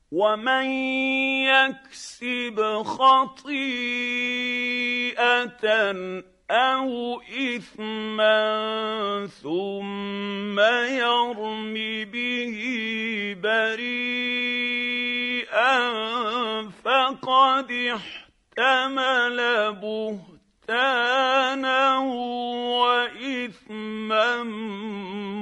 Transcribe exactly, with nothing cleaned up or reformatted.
ومن يكسب خطيئه او اثما ثم يرم به بريئا فقد احتمل بهتانا واثما